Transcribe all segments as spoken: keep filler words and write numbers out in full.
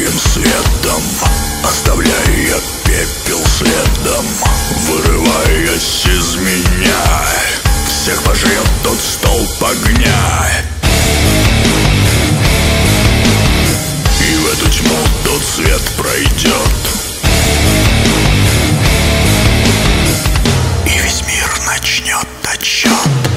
ярким светом, оставляя пепел следом. Вырываясь из меня, всех пожрет тот столб огня. И в эту тьму тот свет пройдет, и весь мир начнет отсчет.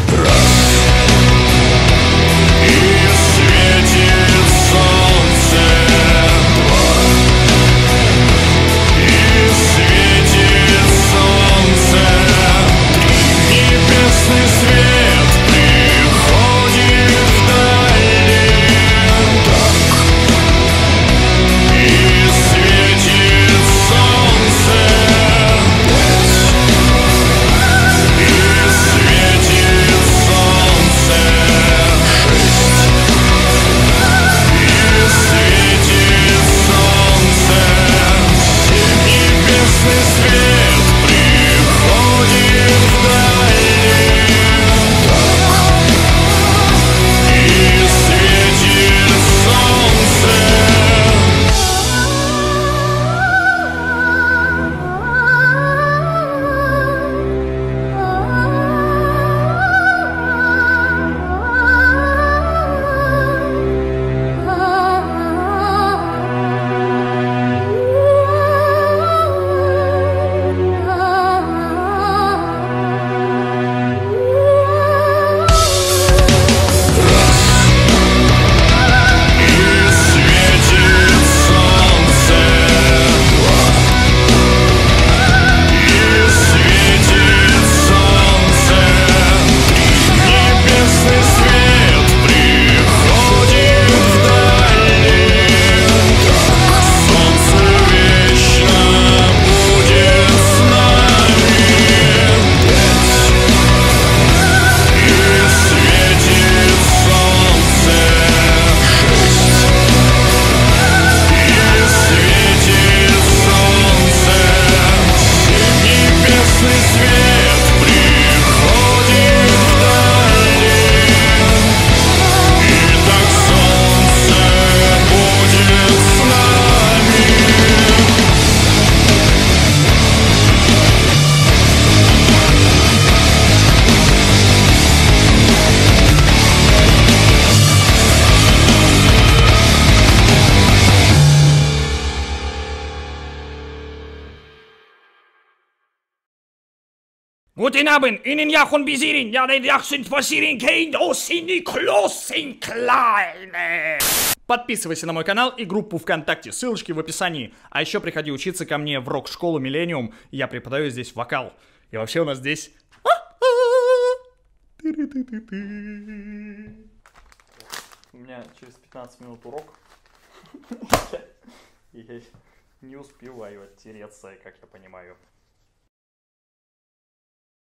Guten Abend, Ihnen Jachon Bisirin, ja, den Jachsen Фасирин Кейн, Осини Клосин Клайне. Подписывайся на мой канал и группу ВКонтакте, ссылочки в описании. А еще приходи учиться ко мне в рок-школу Millennium, я преподаю здесь вокал. И вообще у нас здесь... У меня через пятнадцать минут урок. Я не успеваю оттереться, как я понимаю.